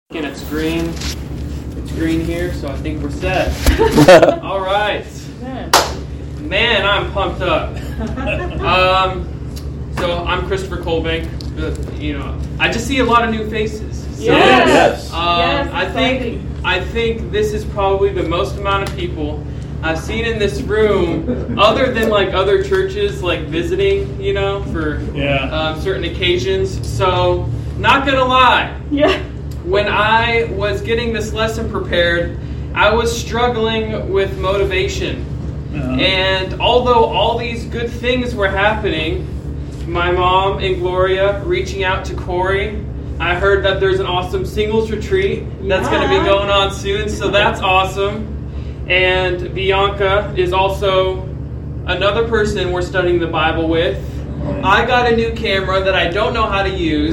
And it's green. It's green here, so I think we're set. All right. Man, I'm pumped up. So I'm Christopher Colbank. I just see a lot of new faces. So, yes. I think this is probably the most amount of people I've seen in this room, other than like other churches, like visiting, for certain occasions. So, not gonna lie. Yeah. When I was getting this lesson prepared, I was struggling with motivation. And although all these good things were happening, my mom and Gloria reaching out to Corey, I heard that there's an awesome singles retreat that's going to be going on soon, so that's awesome. And Bianca is also another person we're studying the Bible with. I got a new camera that I don't know how to use.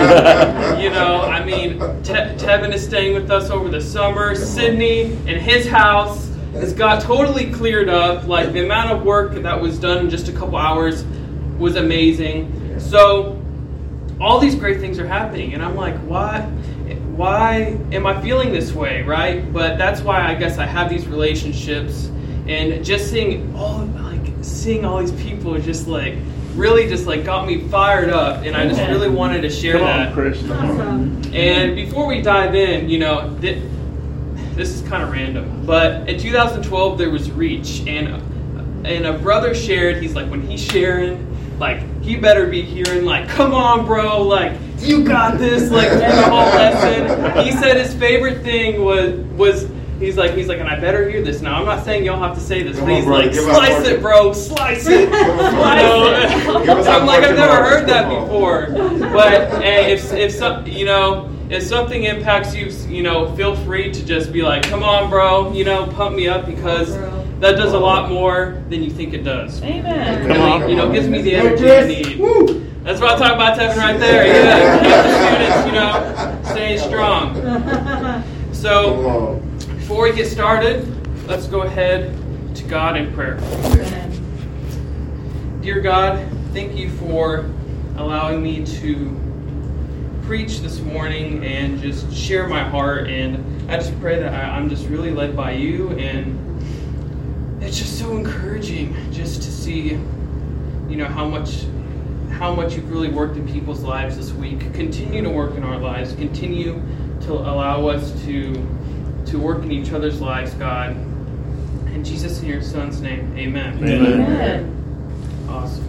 Tevin is staying with us over the summer. Sydney and his house has got totally cleared up. Like, the amount of work that was done in just a couple hours was amazing. So, all these great things are happening. And I'm like, why am I feeling this way, right? But that's why I guess I have these relationships. And just seeing all these people is just really got me fired up, and I just really wanted to share that. Awesome. And before we dive in, this is kind of random, but in 2012 there was Reach, and a brother shared. He's like, when he's sharing, he better be hearing come on, bro, you got this, the whole lesson. He said his favorite thing was. He's like, and I better hear this. Now, I'm not saying y'all have to say this, but he's slice it, bro, slice it. I'm like, I've never heard that before. But if something impacts you, feel free to just be like, come on, bro, pump me up, because that does a lot more than you think it does. Amen. It gives me the energy I need. That's what I'm talking about, Tevin, right there. Yeah, keep the students, staying strong. So, before we get started, let's go ahead to God in prayer. Amen. Dear God, thank you for allowing me to preach this morning and just share my heart. And I just pray that I'm just really led by you. And it's just so encouraging just to see, how much you've really worked in people's lives this week. Continue to work in our lives. Continue to allow us to work in each other's lives, God. In Jesus and your Son's name, amen. Amen. Awesome.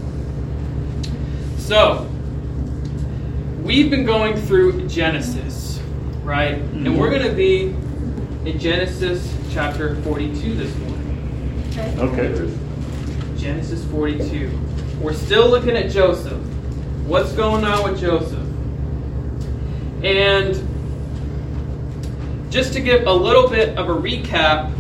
So, we've been going through Genesis, right? Mm-hmm. And we're going to be in Genesis chapter 42 this morning. Okay. Genesis 42. We're still looking at Joseph. What's going on with Joseph? And just to give a little bit of a recap,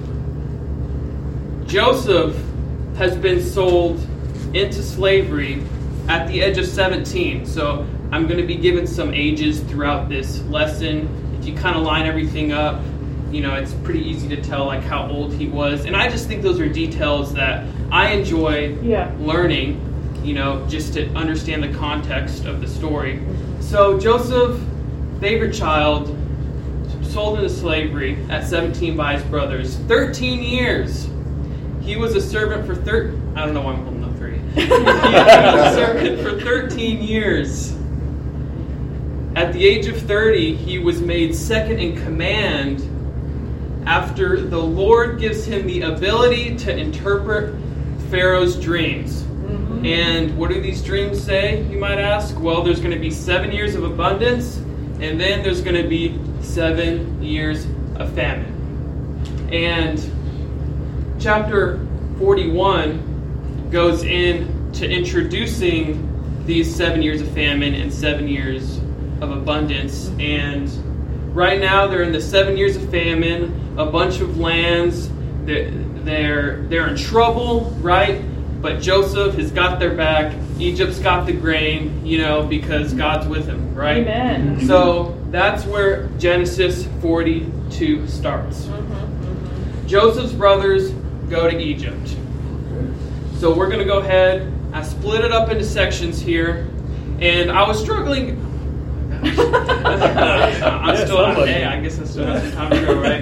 Joseph has been sold into slavery at the age of 17. So I'm going to be giving some ages throughout this lesson. If you kind of line everything up, it's pretty easy to tell how old he was. And I just think those are details that I enjoy learning, just to understand the context of the story. So Joseph, favorite child, sold into slavery at 17 by his brothers. 13 years. He was a servant for I don't know why I'm holding up 3. He was a servant for 13 years. At the age of 30, he was made second in command after the Lord gives him the ability to interpret Pharaoh's dreams. Mm-hmm. And what do these dreams say, you might ask? Well, there's going to be 7 years of abundance, and then there's going to be 7 years of famine. And chapter 41 goes into introducing these 7 years of famine and 7 years of abundance. And right now they're in the 7 years of famine. A bunch of lands, they're in trouble, right? But Joseph has got their back. Egypt's got the grain, because God's with him, right? Amen. So that's where Genesis 42 starts. Joseph's brothers go to Egypt. So we're going to go ahead. I split it up into sections here. And I was struggling I'm still out. Hey, I guess I still have some time to go, right?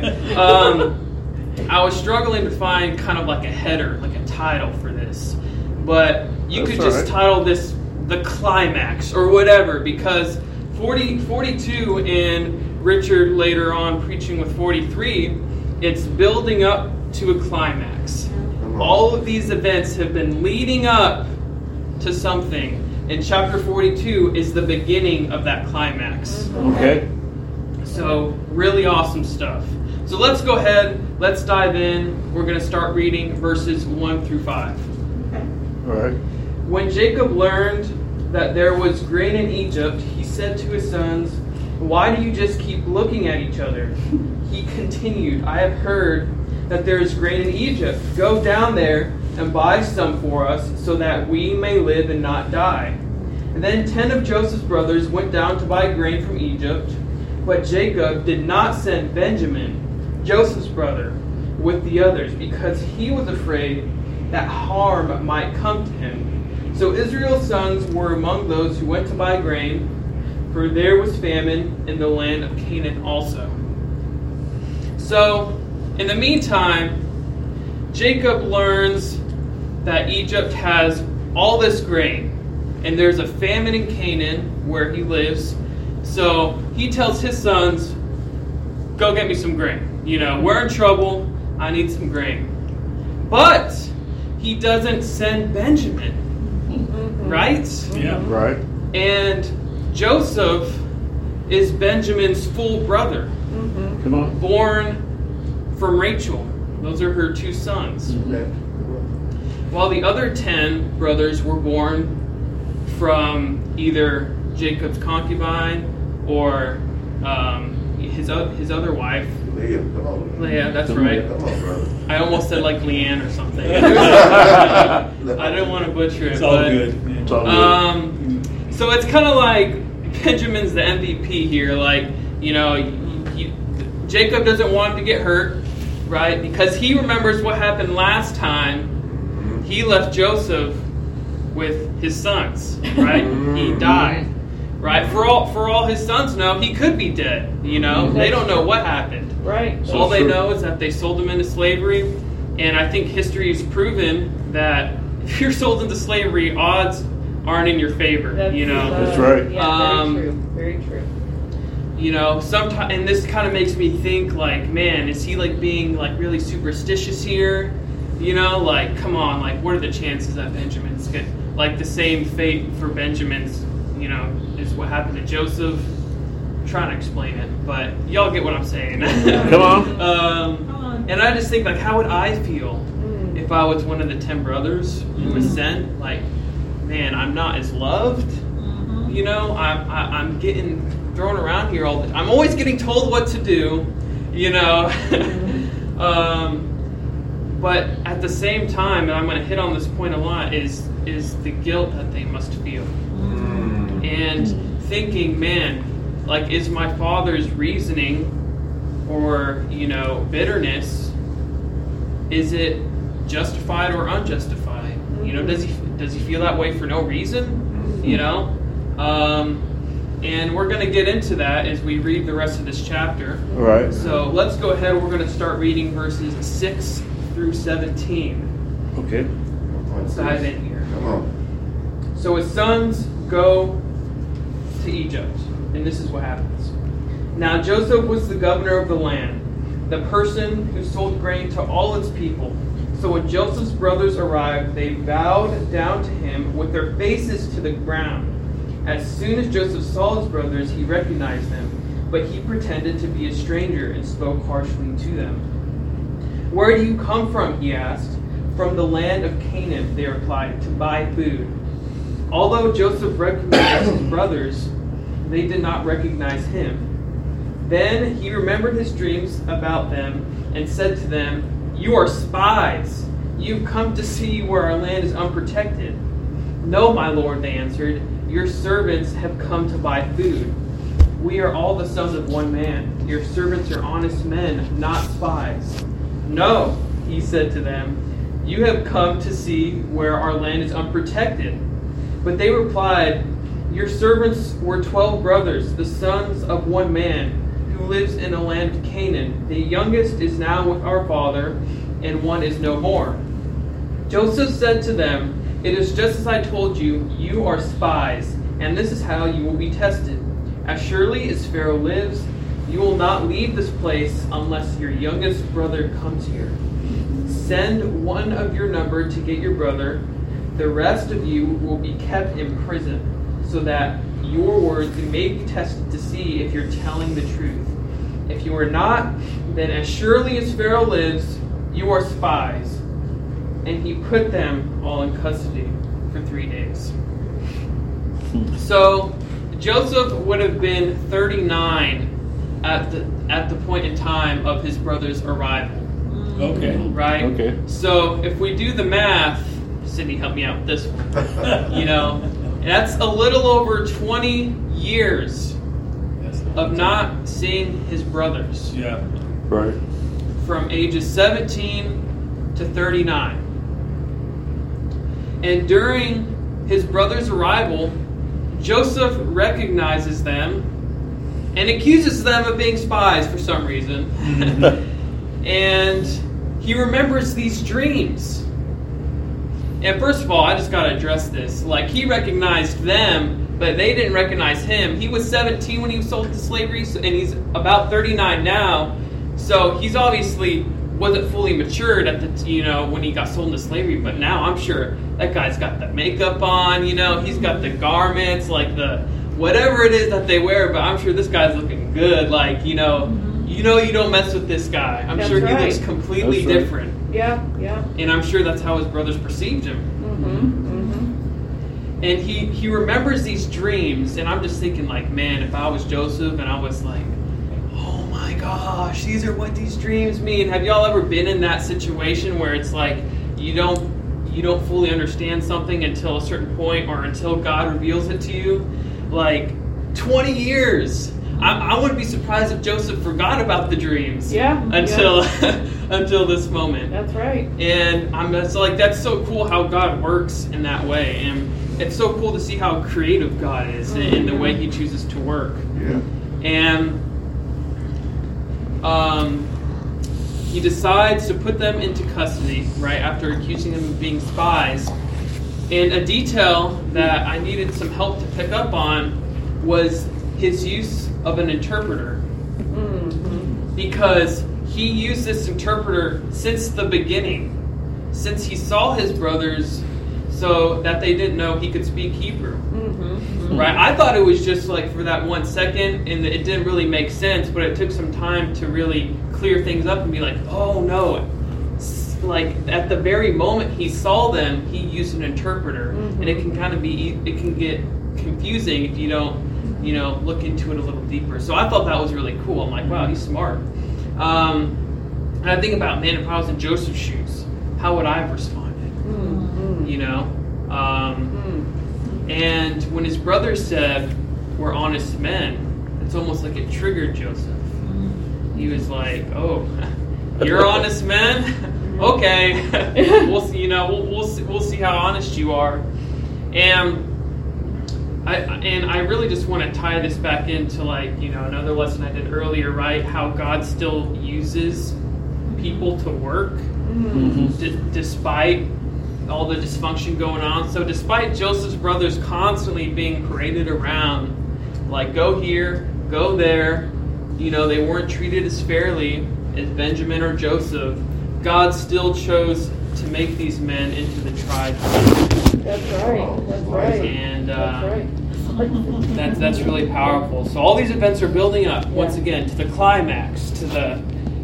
I was struggling to find kind of like a header, like a title for this, but you could just title this "The Climax" or whatever, because 42 and Richard later on preaching with 43, it's building up to a climax. All of these events have been leading up to something. And chapter 42 is the beginning of that climax. Okay. So, really awesome stuff. So let's go ahead, let's dive in. We're going to start reading verses 1 through 5. All right. When Jacob learned that there was grain in Egypt, he said to his sons, "Why do you just keep looking at each other?" He continued, "I have heard that there is grain in Egypt. Go down there and buy some for us, so that we may live and not die." And then 10 of Joseph's brothers went down to buy grain from Egypt, but Jacob did not send Benjamin, Joseph's brother, with the others, because he was afraid that harm might come to him. So Israel's sons were among those who went to buy grain, for there was famine in the land of Canaan also. So, in the meantime, Jacob learns that Egypt has all this grain, and there's a famine in Canaan where he lives. So he tells his sons, "Go get me some grain. We're in trouble. I need some grain." But he doesn't send Benjamin, right? Yeah. Right. And Joseph is Benjamin's full brother, Come on. born from Rachel. Those are her two sons. While the other 10 brothers were born from either Jacob's concubine or his other wife. Leah, come on. Leah, that's right. Come on, brother. I almost said like Leanne or something. I didn't want to butcher it. It's all good. It's all good. So it's kind of like Benjamin's the MVP here. Jacob doesn't want him to get hurt, right? Because he remembers what happened last time. He left Joseph with his sons, right? He died, right? For all his sons know, he could be dead. They don't know what happened. Right. All they know is that they sold him into slavery, and I think history has proven that if you're sold into slavery, odds aren't in your favor. That's right. Yeah, very true. Sometimes, and this kind of makes me think, man, is he being really superstitious here? Come on, what are the chances that Benjamin's get the same fate for Benjamin's? Is what happened to Joseph. I'm trying to explain it, but y'all get what I'm saying. Come on. And I just think, how would I feel if I was one of the 10 brothers who was sent? Man, I'm not as loved. I'm getting thrown around here all the time. I'm always getting told what to do. But at the same time, and I'm going to hit on this point a lot, is the guilt that they must feel. And thinking, man, is my father's reasoning or, bitterness, is it justified or unjustified? Does he feel that way for no reason? And we're going to get into that as we read the rest of this chapter. All right. So let's go ahead. We're going to start reading verses 6 through 17. Okay. Let's dive in here. Come on. So his sons go to Egypt, and this is what happens. Now Joseph was the governor of the land, the person who sold grain to all its people. So when Joseph's brothers arrived, they bowed down to him with their faces to the ground. As soon as Joseph saw his brothers, he recognized them, but he pretended to be a stranger and spoke harshly to them. "Where do you come from?" he asked. "From the land of Canaan," they replied, "to buy food." Although Joseph recognized his brothers, they did not recognize him. Then he remembered his dreams about them and said to them, "You are spies. You've come to see where our land is unprotected." "No, my lord," they answered. "Your servants have come to buy food. We are all the sons of one man. Your servants are honest men, not spies." "No," he said to them, "you have come to see where our land is unprotected." But they replied, Your servants were 12 brothers, the sons of one man, who lives in the land of Canaan. The youngest is now with our father, and one is no more. Joseph said to them, It is just as I told you, you are spies, and this is how you will be tested. As surely as Pharaoh lives, you will not leave this place unless your youngest brother comes here. Send one of your number to get your brother. The rest of you will be kept in prison, so that your words may be tested to see if you're telling the truth. If you are not, then as surely as Pharaoh lives, you are spies. And he put them all in custody for 3 days. So Joseph would have been 39 at the point in time of his brother's arrival. Okay. Right? Okay. So if we do the math, Cindy, help me out with this one. That's a little over 20 years of not seeing his brothers. Yeah. Right. From ages 17 to 39. And during his brother's arrival, Joseph recognizes them and accuses them of being spies for some reason. And he remembers these dreams. And first of all, I just got to address this. Like, he recognized them, but they didn't recognize him. He was 17 when he was sold into slavery, and he's about 39 now. So he's obviously wasn't fully matured at the when he got sold into slavery. But now I'm sure that guy's got the makeup on. He's got the garments, like the whatever it is that they wear. But I'm sure this guy's looking good. Like you don't mess with this guy. I'm That's sure right. he looks completely That's right. different. Yeah. And I'm sure that's how his brothers perceived him. And he remembers these dreams, and I'm just thinking, like, man, if I was Joseph and I was like, oh my gosh, these are what these dreams mean. Have y'all ever been in that situation where it's like you don't fully understand something until a certain point or until God reveals it to you? Like 20 years. I wouldn't be surprised if Joseph forgot about the dreams. Until this moment. That's right. And that's so cool how God works in that way, and it's so cool to see how creative God is in the way He chooses to work. Yeah. And he decides to put them into custody right after accusing them of being spies. And a detail that I needed some help to pick up on was his use of an interpreter, because he used this interpreter since the beginning, since he saw his brothers, so that they didn't know he could speak Hebrew. Right? I thought it was just like for that 1 second, and it didn't really make sense, but it took some time to really clear things up and be like, oh no. Like at the very moment he saw them, he used an interpreter, and it can get confusing if you don't look into it a little deeper. So I thought that was really cool. I'm like, wow, he's smart. And I think about, man, if I was in Joseph's shoes, how would I have responded? And when his brothers said, we're honest men, it's almost like it triggered Joseph. He was like, oh, you're honest men? Okay. We'll see, we'll see how honest you are. And I really just want to tie this back into another lesson I did earlier, right? How God still uses people to work despite all the dysfunction going on. So despite Joseph's brothers constantly being paraded around, like go here, go there, they weren't treated as fairly as Benjamin or Joseph, God still chose to make these men into the tribe. That's right. That's right. And That's right. that's really powerful. So all these events are building up once again to the climax, to the,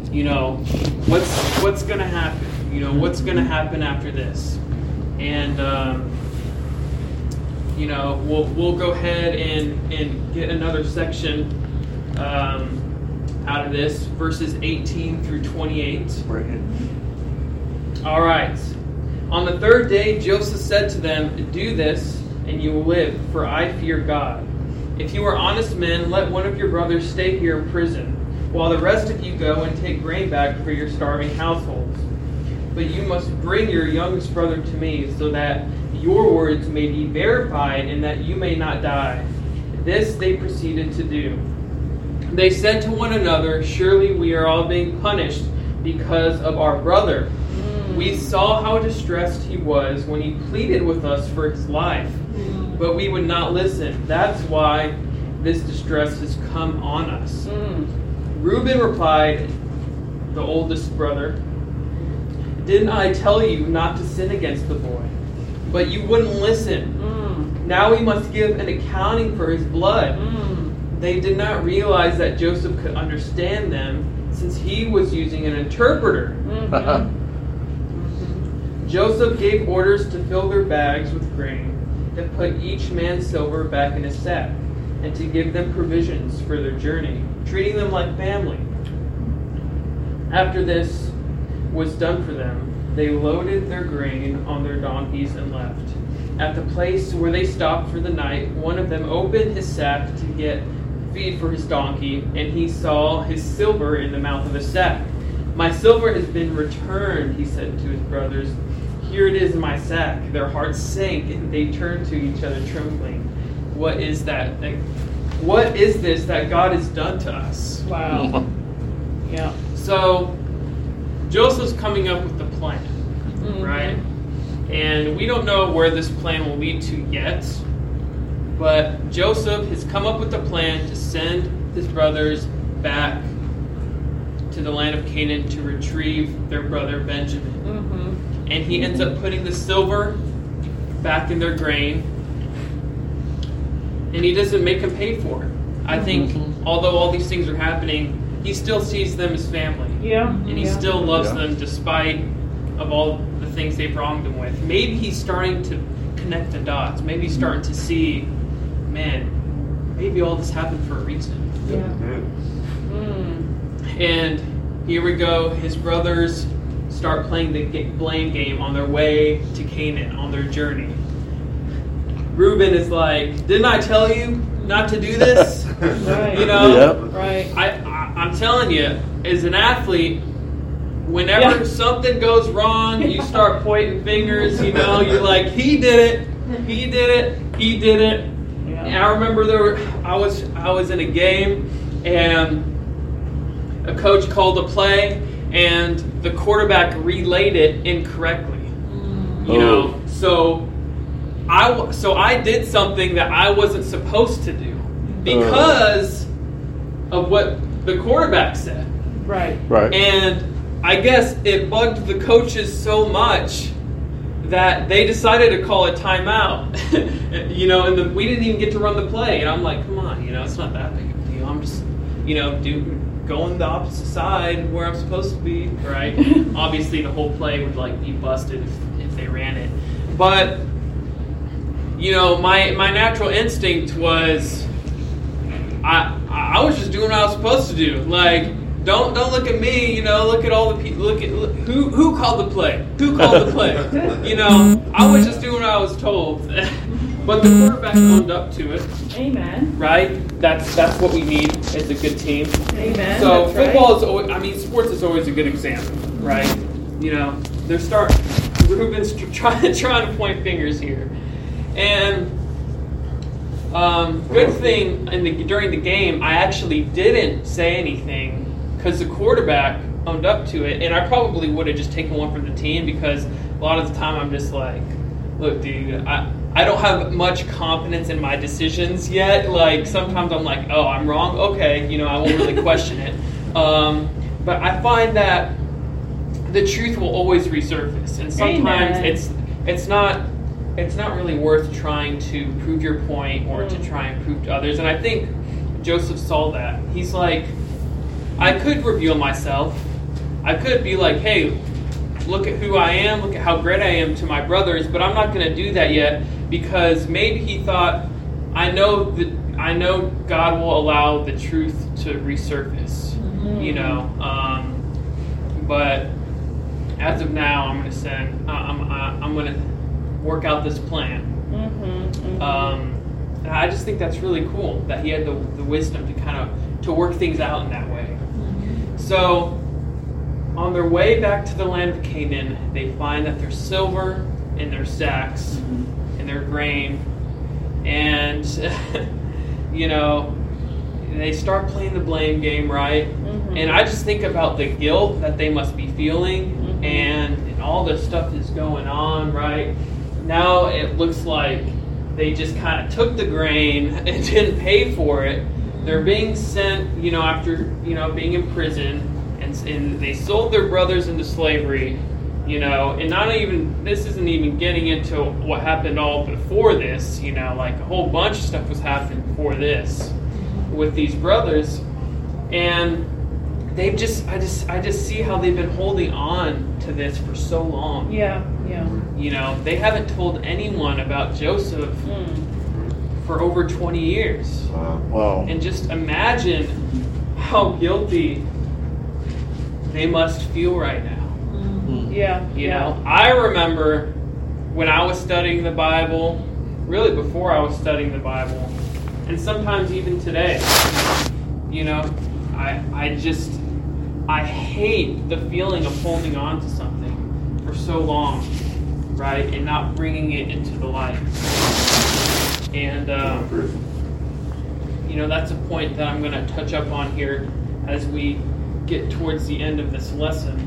what's going to happen? What's going to happen after this? And we'll go ahead and get another section out of this, verses 18 through 28. Right. All right. On the third day, Joseph said to them, do this, and you will live, for I fear God. If you are honest men, let one of your brothers stay here in prison, while the rest of you go and take grain back for your starving households. But you must bring your youngest brother to me, so that your words may be verified and that you may not die. This they proceeded to do. They said to one another, surely we are all being punished because of our brother. We saw how distressed he was when he pleaded with us for his life, but we would not listen. That's why this distress has come on us. Reuben replied, the oldest brother, didn't I tell you not to sin against the boy? But you wouldn't listen. Now we must give an accounting for his blood. They did not realize that Joseph could understand them since he was using an interpreter. Joseph gave orders to fill their bags with grain, to put each man's silver back in his sack, and to give them provisions for their journey, treating them like family. After this was done for them, they loaded their grain on their donkeys and left. At the place where they stopped for the night, one of them opened his sack to get feed for his donkey, and he saw his silver in the mouth of his sack. My silver has been returned, he said to his brothers. Here it is in my sack. Their hearts sank, and they turned to each other trembling. What is that? What is this that God has done to us? Wow. Yeah. So, Joseph's coming up with the plan, right? And we don't know where this plan will lead to yet, but Joseph has come up with the plan to send his brothers back to the land of Canaan to retrieve their brother Benjamin. And he ends up putting the silver back in their grain, and he doesn't make them pay for it. I think, although all these things are happening, he still sees them as family. Yeah. And he still loves them despite of all the things they've wronged him with. Maybe he's starting to connect the dots. Maybe he's starting to see, man, maybe all this happened for a reason. And here we go. His brothers start playing the blame game on their way to Canaan, on their journey. Reuben is like, didn't I tell you not to do this? Right. You know? Right. I'm telling you, as an athlete, whenever something goes wrong, you start pointing fingers, you know, you're like, he did it, he did it, he did it. Yeah. And I remember I was in a game, and a coach called a play, and the quarterback relayed it incorrectly. You know, so I did something that I wasn't supposed to do because of what the quarterback said. Right. And I guess it bugged the coaches so much that they decided to call a timeout. You know, and we didn't even get to run the play. And I'm like, come on, you know, it's not that big of a deal. I'm just, you know, going the opposite side where I'm supposed to be, right? Obviously, the whole play would like be busted if they ran it. But you know, my natural instinct was I was just doing what I was supposed to do. Like, don't look at me. You know, look at all the people. Look who called the play. Who called the play? You know, I was just doing what I was told. But the quarterback owned up to it. Amen. Right? That's what we need as a good team. Amen. So That's football is always, sports is always a good example, right? You know, Reuben's trying to point fingers here. And good thing during the game, I actually didn't say anything because the quarterback owned up to it, and I probably would have just taken one from the team because a lot of the time I'm just like, look, dude, I don't have much confidence in my decisions yet. Like, sometimes I'm like, oh, I'm wrong? Okay, you know, I won't really question it. But I find that the truth will always resurface, and sometimes it's not really worth trying to prove your point or to try and prove to others. And I think Joseph saw that. He's like, I could reveal myself. I could be like, hey, look at who I am, look at how great I am to my brothers, but I'm not going to do that yet because maybe he thought, I know God will allow the truth to resurface, you know. But as of now, I'm going to send. I'm going to work out this plan. And I just think that's really cool that he had the wisdom to work things out in that way. So, on their way back to the land of Canaan, they find that there's silver in their sacks, and their grain. And, you know, they start playing the blame game, right? Mm-hmm. And I just think about the guilt that they must be feeling, Mm-hmm. and all this stuff is going on, right? Now it looks like they just kind of took the grain and didn't pay for it. They're being sent, you know, after, you know, being in prison, and they sold their brothers into slavery, you know, and not even, this isn't even getting into what happened all before this, you know, like a whole bunch of stuff was happening before this with these brothers. And they've just, I just see how they've been holding on to this for so long. Yeah. You know, they haven't told anyone about Joseph for over 20 years. Wow. And just imagine how guilty they must feel right now. Yeah. You know, I remember when I was studying the Bible, really before I was studying the Bible, and sometimes even today, you know, I hate the feeling of holding on to something for so long, right, and not bringing it into the light. And, you know, that's a point that I'm going to touch up on here as we get towards the end of this lesson.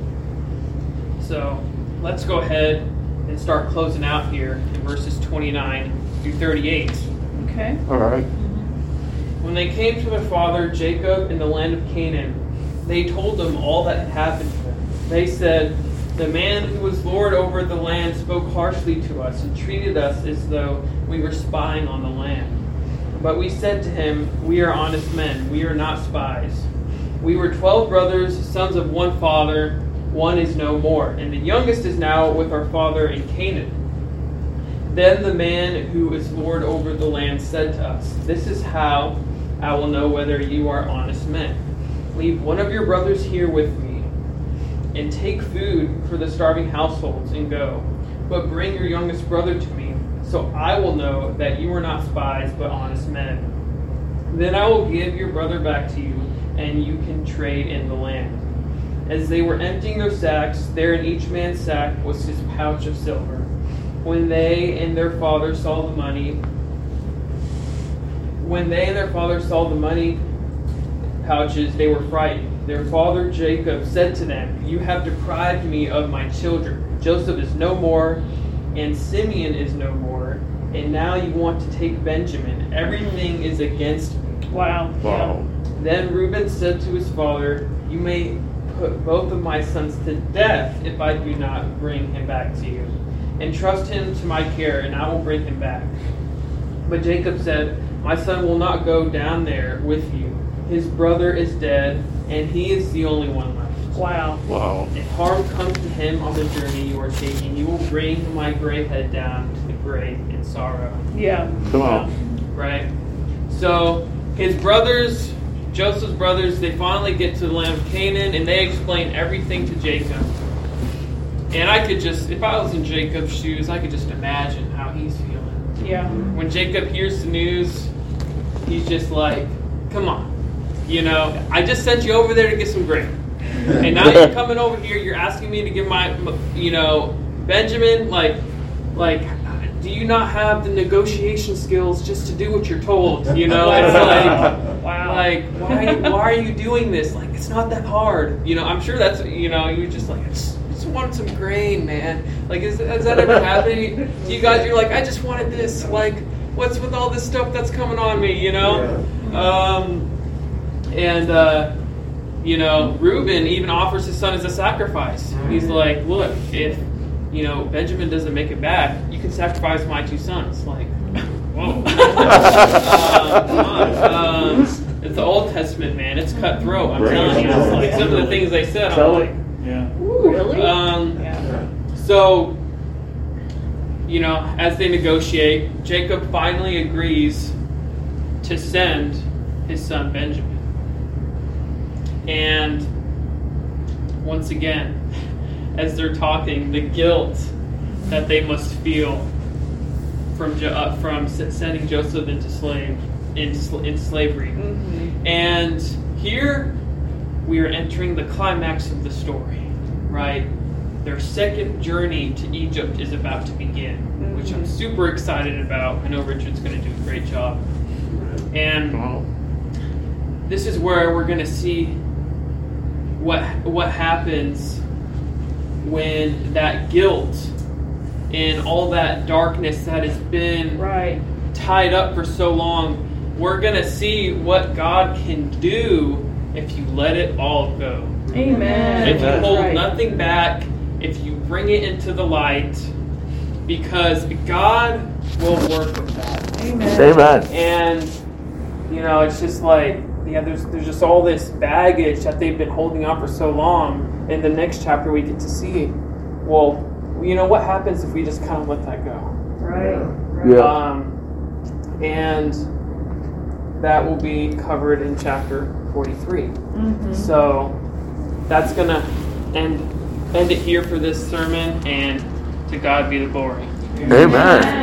So let's go ahead and start closing out here in verses 29 through 38. Okay. All right. When they came to their father Jacob in the land of Canaan, they told him all that had happened to them. They said, "The man who was lord over the land spoke harshly to us and treated us as though we were spying on the land. But we said to him, 'We are honest men, we are not spies. We were 12 brothers, sons of one father. One is no more, and the youngest is now with our father in Canaan.' Then the man who is lord over the land said to us, 'This is how I will know whether you are honest men. Leave one of your brothers here with me, and take food for the starving households and go. But bring your youngest brother to me, so I will know that you are not spies but honest men. Then I will give your brother back to you, and you can trade in the land.' As they were emptying their sacks, there in each man's sack was his pouch of silver. When they and their father saw the money pouches, they were frightened. Their father Jacob said to them, 'You have deprived me of my children. Joseph is no more, and Simeon is no more, and now you want to take Benjamin. Everything is against me.' Wow. Wow. Then Reuben said to his father, 'You may put both of my sons to death if I do not bring him back to you. Entrust him to my care, and I will bring him back.' But Jacob said, 'My son will not go down there with you. His brother is dead, and he is the only one left. Wow. Wow. If harm comes to him on the journey you are taking, you will bring my gray head down to the grave in sorrow.'" Yeah. Come on. Right? So his brothers, Joseph's brothers, they finally get to the land of Canaan, and they explain everything to Jacob. And I could just, if I was in Jacob's shoes, I could just imagine how he's feeling. Yeah. When Jacob hears the news, he's just like, "Come on, you know, I just sent you over there to get some grain, and now you're coming over here, you're asking me to give my, you know, Benjamin, like, do you not have the negotiation skills just to do what you're told? You know, it's like, Wow. like, why are you doing this? Like, it's not that hard. You know, I'm sure that's, you know, you're just like, I just wanted some grain, man. Like, has that ever happened to you guys? You're like, I just wanted this. Like, what's with all this stuff that's coming on me, you know? You know, Reuben even offers his son as a sacrifice. He's like, look, if, you know, Benjamin doesn't make it back, you can sacrifice my two sons. Like, whoa. Come on. It's the Old Testament, man. It's cutthroat. I'm telling you. It's like some of the things they said. I'm like, Yeah. Really? yeah. So, you know, as they negotiate, Jacob finally agrees to send his son Benjamin. And once again, as they're talking, the guilt that they must feel from sending Joseph into slavery. Mm-hmm. And here we are entering the climax of the story, right? their second journey to Egypt is about to begin, which I'm super excited about. I know Richard's going to do a great job. And this is where we're going to see what happens when that guilt and all that darkness that has been tied up for so long, we're going to see what God can do if you let it all go. Amen. If you hold nothing back, if you bring it into the light, because God will work with that. Amen. Amen. And, it's just like, there's just all this baggage that they've been holding on for so long. In the next chapter, we get to see, well, what happens if we just kind of let that go? Right. Yeah. And that will be covered in chapter 43. So that's going to end it here for this sermon, and to God be the glory. Amen.